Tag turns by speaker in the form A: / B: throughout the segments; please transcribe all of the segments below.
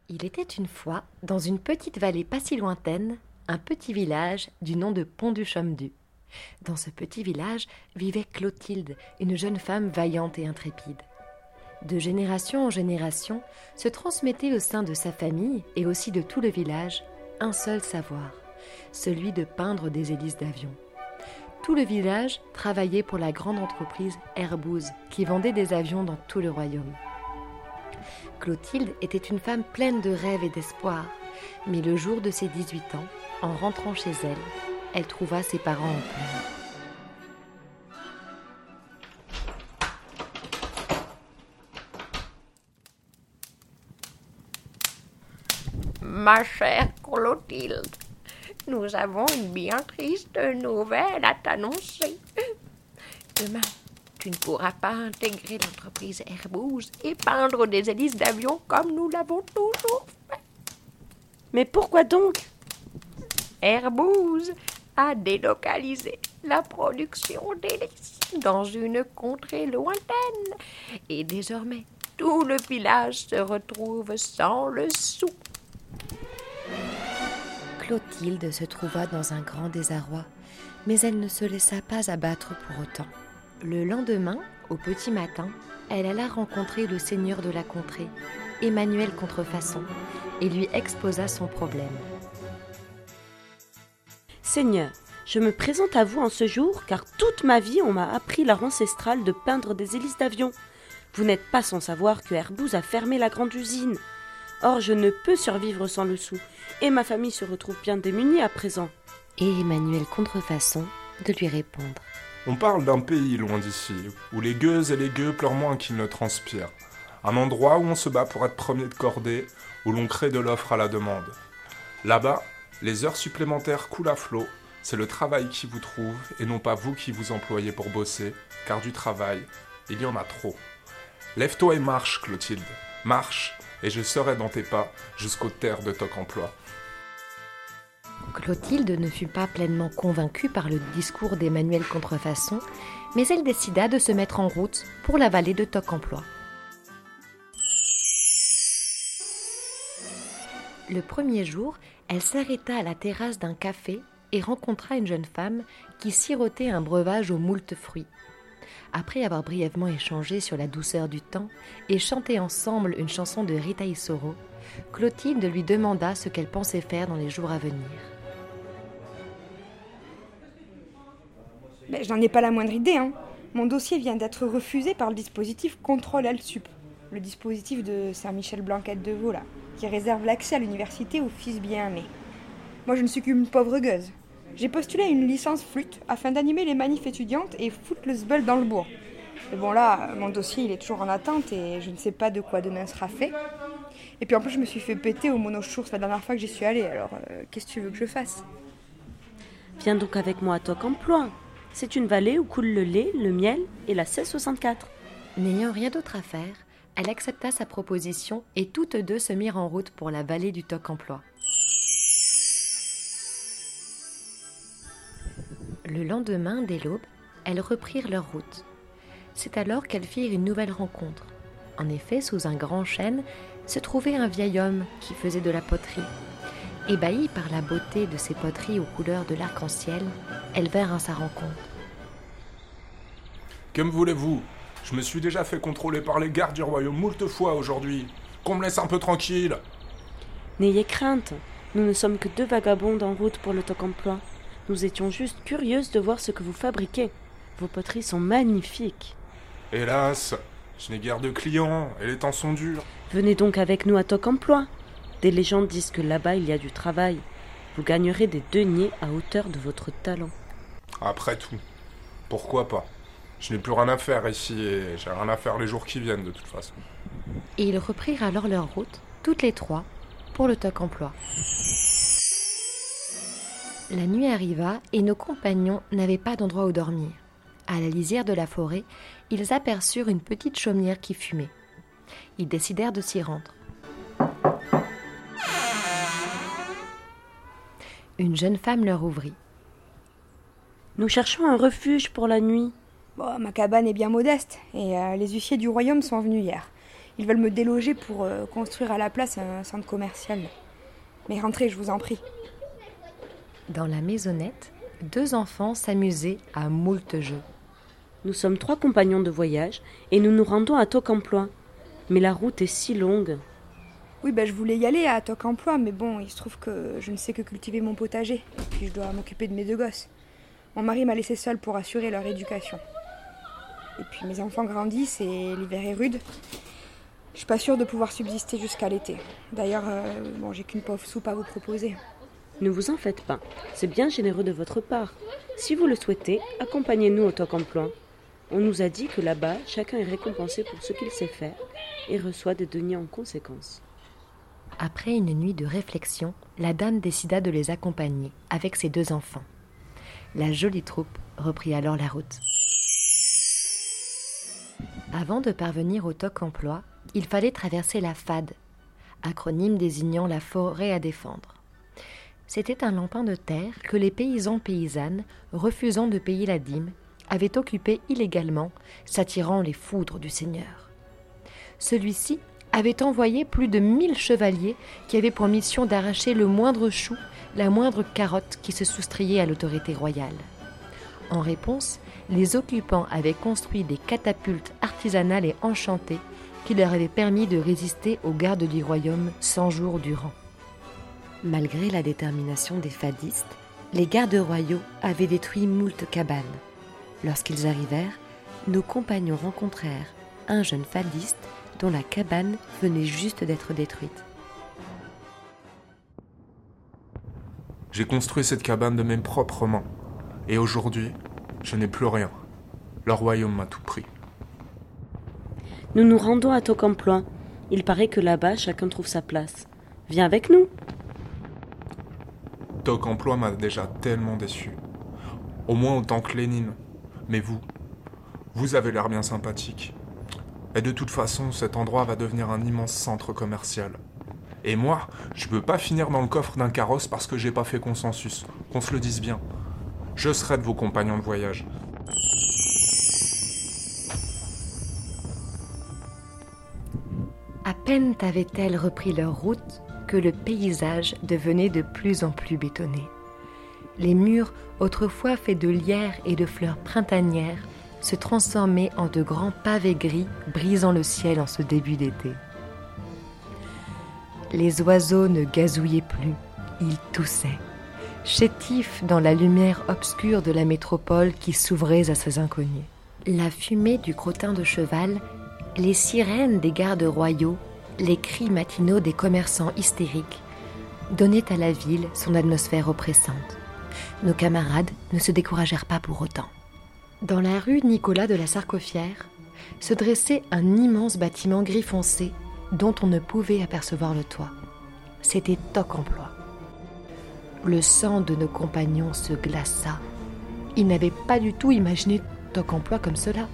A: Il était une fois, dans une petite vallée pas si lointaine, un petit village du nom de Pont-du-Chaume-du. Dans ce petit village vivait Clotilde, une jeune femme vaillante et intrépide. De génération en génération se transmettait au sein de sa famille et aussi de tout le village un seul savoir, celui de peindre des hélices d'avion. Tout le village travaillait pour la grande entreprise Airbus qui vendait des avions dans tout le royaume. Clotilde était une femme pleine de rêves et d'espoir, mais le jour de ses 18 ans, en rentrant chez elle, elle trouva ses parents en
B: pleurs. Ma chère Clotilde, nous avons une bien triste nouvelle à t'annoncer. Demain, tu ne pourras pas intégrer l'entreprise Airbus et peindre des hélices d'avion comme nous l'avons toujours fait.
C: Mais pourquoi donc ?
B: Airbus a délocalisé la production d'hélices dans une contrée lointaine. Et désormais, tout le village se retrouve sans le sou.
A: Clotilde se trouva dans un grand désarroi, mais elle ne se laissa pas abattre pour autant. Le lendemain, au petit matin, elle alla rencontrer le seigneur de la contrée, Emmanuel Contrefaçon, et lui exposa son problème.
C: Seigneur, je me présente à vous en ce jour, car toute ma vie on m'a appris l'art ancestral de peindre des hélices d'avion. Vous n'êtes pas sans savoir que Airbus a fermé la grande usine. Or, je ne peux survivre sans le sou, et ma famille se retrouve bien démunie à présent.
A: Et Emmanuel Contrefaçon de lui répondre.
D: On parle d'un pays loin d'ici, où les gueuses et les gueux pleurent moins qu'ils ne transpirent. Un endroit où on se bat pour être premier de cordée, où l'on crée de l'offre à la demande. Là-bas, les heures supplémentaires coulent à flot, c'est le travail qui vous trouve, et non pas vous qui vous employez pour bosser, car du travail, il y en a trop. Lève-toi et marche, Clotilde, marche, et je serai dans tes pas jusqu'aux terres de Toc Emploi.
A: Clotilde ne fut pas pleinement convaincue par le discours d'Emmanuel Contrefaçon, mais elle décida de se mettre en route pour la vallée de Toc Emploi. Le premier jour, elle s'arrêta à la terrasse d'un café et rencontra une jeune femme qui sirotait un breuvage aux moultes fruits. Après avoir brièvement échangé sur la douceur du temps et chanté ensemble une chanson de Rita Issoro, Clotilde lui demanda ce qu'elle pensait faire dans les jours à venir.
E: Je n'en ai pas la moindre idée. Mon dossier vient d'être refusé par le dispositif Contrôle Alsup, le dispositif de Saint-Michel-Blanquette-de-Vaux, qui réserve l'accès à l'université aux fils bien-nés. Moi, je ne suis qu'une pauvre gueuse. J'ai postulé à une licence flûte afin d'animer les manifs étudiantes et foutre le sbeul dans le bourg. Mais bon, là, mon dossier, il est toujours en attente et je ne sais pas de quoi demain sera fait. Et puis en plus, je me suis fait péter au monochours la dernière fois que j'y suis allée, alors qu'est-ce que tu veux que je fasse ?
C: Viens donc avec moi à Toc Emploi. C'est une vallée où coule le lait, le miel et la 1664.
A: N'ayant rien d'autre à faire, elle accepta sa proposition et toutes deux se mirent en route pour la vallée du Toc Emploi. Le lendemain, dès l'aube, elles reprirent leur route. C'est alors qu'elles firent une nouvelle rencontre. En effet, sous un grand chêne, se trouvait un vieil homme qui faisait de la poterie. Ébahies par la beauté de ces poteries aux couleurs de l'arc-en-ciel, elles vinrent à sa rencontre.
D: Que me voulez-vous ? Je me suis déjà fait contrôler par les gardes du royaume moult fois aujourd'hui. Qu'on me laisse un peu tranquille.
C: N'ayez crainte, nous ne sommes que deux vagabondes en route pour le Toc Emploi. Nous étions juste curieuses de voir ce que vous fabriquez. Vos poteries sont magnifiques.
D: Hélas, je n'ai guère de clients et les temps sont durs.
C: Venez donc avec nous à Toc Emploi. Des légendes disent que là-bas il y a du travail. Vous gagnerez des deniers à hauteur de votre talent.
D: Après tout, pourquoi pas ? Je n'ai plus rien à faire ici et j'ai rien à faire les jours qui viennent de toute façon.
A: Et ils reprirent alors leur route, toutes les trois, pour le Toc Emploi. La nuit arriva et nos compagnons n'avaient pas d'endroit où dormir. À la lisière de la forêt, ils aperçurent une petite chaumière qui fumait. Ils décidèrent de s'y rendre. Une jeune femme leur ouvrit.
C: « Nous cherchons un refuge pour la nuit. »
E: Ma cabane est bien modeste et les huissiers du royaume sont venus hier. Ils veulent me déloger pour construire à la place un centre commercial. Mais rentrez, je vous en prie.
A: Dans la maisonnette, 2 enfants s'amusaient à moult jeux.
C: Nous sommes 3 compagnons de voyage et nous nous rendons à Toc-Emploi. Mais la route est si longue.
E: Oui, je voulais y aller à Toc-Emploi, mais bon, il se trouve que je ne sais que cultiver mon potager. Et puis je dois m'occuper de mes 2 gosses. Mon mari m'a laissée seule pour assurer leur éducation. Et puis mes enfants grandissent et l'hiver est rude. Je suis pas sûre de pouvoir subsister jusqu'à l'été. D'ailleurs, j'ai qu'une pauvre soupe à vous proposer.
C: Ne vous en faites pas, c'est bien généreux de votre part. Si vous le souhaitez, accompagnez-nous au Toc-Emploi. On nous a dit que là-bas, chacun est récompensé pour ce qu'il sait faire et reçoit des deniers en conséquence.
A: Après une nuit de réflexion, la dame décida de les accompagner avec ses 2 enfants. La jolie troupe reprit alors la route. Avant de parvenir au Toc-Emploi, il fallait traverser la FAD, acronyme désignant la forêt à défendre. C'était un lampin de terre que les paysans-paysannes, refusant de payer la dîme, avaient occupé illégalement, s'attirant les foudres du seigneur. Celui-ci avait envoyé plus de 1000 chevaliers qui avaient pour mission d'arracher le moindre chou, la moindre carotte qui se soustrayait à l'autorité royale. En réponse, les occupants avaient construit des catapultes artisanales et enchantées qui leur avaient permis de résister aux gardes du royaume 100 jours durant. Malgré la détermination des fadistes, les gardes royaux avaient détruit moult cabanes. Lorsqu'ils arrivèrent, nos compagnons rencontrèrent un jeune fadiste dont la cabane venait juste d'être détruite.
D: J'ai construit cette cabane de mes propres mains. Et aujourd'hui, je n'ai plus rien. Le royaume m'a tout pris.
C: Nous nous rendons à Toc-Emploi. Il paraît que là-bas, chacun trouve sa place. Viens avec nous.
D: Toc-Emploi m'a déjà tellement déçu. Au moins autant que Lénine. Mais vous avez l'air bien sympathique. Et de toute façon, cet endroit va devenir un immense centre commercial. Et moi, je peux pas finir dans le coffre d'un carrosse parce que j'ai pas fait consensus. Qu'on se le dise bien. Je serai de vos compagnons de voyage.
A: À peine avaient-elles repris leur route que le paysage devenait de plus en plus bétonné. Les murs, autrefois faits de lierre et de fleurs printanières, se transformaient en de grands pavés gris brisant le ciel en ce début d'été. Les oiseaux ne gazouillaient plus, ils toussaient, chétifs dans la lumière obscure de la métropole qui s'ouvrait à ces inconnus. La fumée du crottin de cheval, les sirènes des gardes royaux, les cris matinaux des commerçants hystériques donnaient à la ville son atmosphère oppressante. Nos camarades ne se découragèrent pas pour autant. Dans la rue Nicolas de la Sarcofière se dressait un immense bâtiment gris foncé dont on ne pouvait apercevoir le toit. C'était Toc-Emploi. Le sang de nos compagnons se glaça. Ils n'avaient pas du tout imaginé Toc-Emploi comme cela.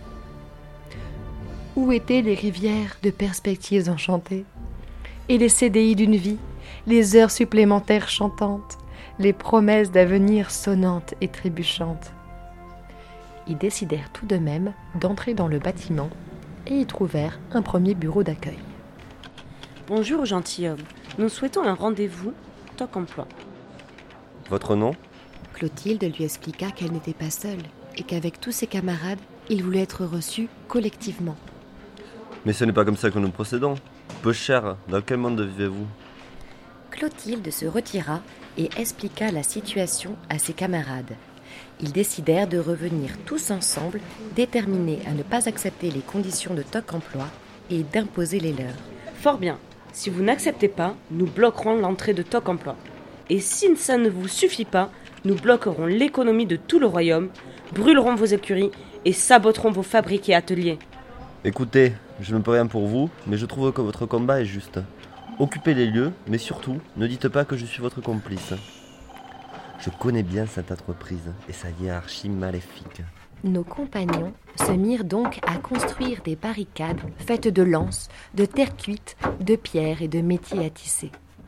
A: Où étaient les rivières de perspectives enchantées et les CDI d'une vie, les heures supplémentaires chantantes, les promesses d'avenir sonnantes et trébuchantes? Ils décidèrent tout de même d'entrer dans le bâtiment et y trouvèrent un premier bureau d'accueil.
C: Bonjour gentilhomme, nous souhaitons un rendez-vous Toc-Emploi.
F: Votre nom ?
A: Clotilde lui expliqua qu'elle n'était pas seule et qu'avec tous ses camarades, ils voulaient être reçus collectivement.
F: Mais ce n'est pas comme ça que nous procédons. Peu cher, dans quel monde vivez-vous ?
A: Clotilde se retira et expliqua la situation à ses camarades. Ils décidèrent de revenir tous ensemble, déterminés à ne pas accepter les conditions de Toc-Emploi et d'imposer les leurs.
C: Fort bien. Si vous n'acceptez pas, nous bloquerons l'entrée de Toc-Emploi. Et si ça ne vous suffit pas, nous bloquerons l'économie de tout le royaume, brûlerons vos écuries et saboterons vos fabriques et ateliers.
F: Écoutez, je ne peux rien pour vous, mais je trouve que votre combat est juste. Occupez les lieux, mais surtout, ne dites pas que je suis votre complice. Je connais bien cette entreprise et sa hiérarchie maléfique.
A: Nos compagnons se mirent donc à construire des barricades faites de lances, de terre cuite, de pierres et de métiers à tisser.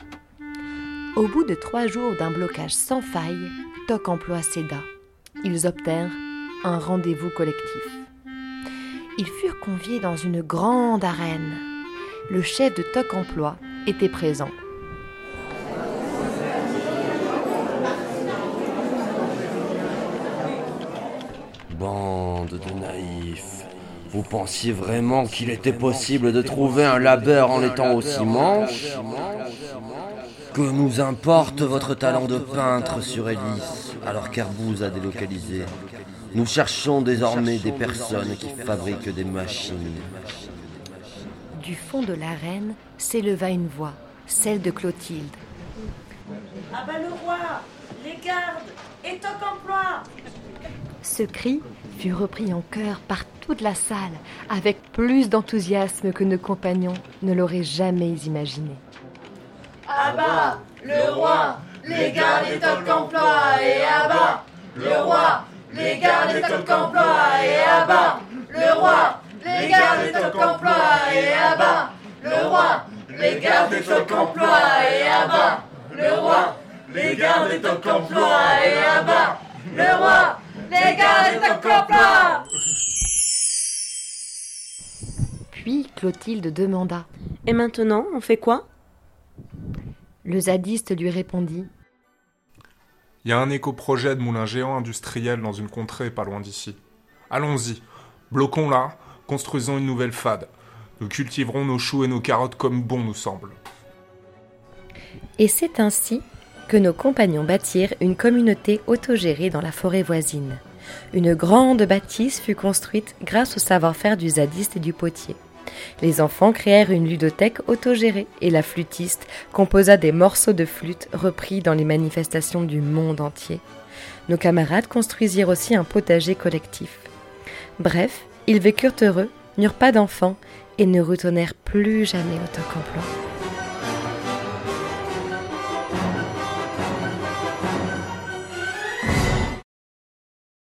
A: Au bout de 3 jours d'un blocage sans faille, Toc-Emploi céda. Ils obtinrent un rendez-vous collectif. Ils furent conviés dans une grande arène. le chef de Toc Emploi était présent.
G: Bande de naïfs. Vous pensiez vraiment qu'il était possible de trouver un labeur en étant aussi manche? Que nous importe votre talent de peintre sur Hélice, alors qu'Airbus a délocalisé? Nous cherchons désormais des personnes qui fabriquent des machines.
A: Du fond de l'arène s'éleva une voix, celle de Clotilde.
C: Ah bah le roi, les gardes et Toc Emploi!
A: Ce cri fut repris en chœur par toute la salle, avec plus d'enthousiasme que nos compagnons ne l'auraient jamais imaginé.
H: À bas, le roi, les gardes et Toc Emploi, et à bas, le roi, les gardes et Toc Emploi, et à bas, le roi, les gardes et Toc Emploi, et à bas, le roi, les gardes et Toc Emploi, et à bas, le roi, les gardes et Toc Emploi, et à bas, le roi, les gardes et Toc Emploi.
A: Puis Clotilde demanda.
C: Et maintenant, on fait quoi?
A: Le zadiste lui répondit.
D: Il y a un éco-projet de moulin géant industriel dans une contrée pas loin d'ici. Allons-y, bloquons-la, construisons une nouvelle fade. Nous cultiverons nos choux et nos carottes comme bon nous semble.
A: Et c'est ainsi que nos compagnons bâtirent une communauté autogérée dans la forêt voisine. Une grande bâtisse fut construite grâce au savoir-faire du zadiste et du potier. Les enfants créèrent une ludothèque autogérée et la flûtiste composa des morceaux de flûte repris dans les manifestations du monde entier. Nos camarades construisirent aussi un potager collectif. Bref, ils vécurent heureux, n'eurent pas d'enfants et ne retournèrent plus jamais au Toc Emploi.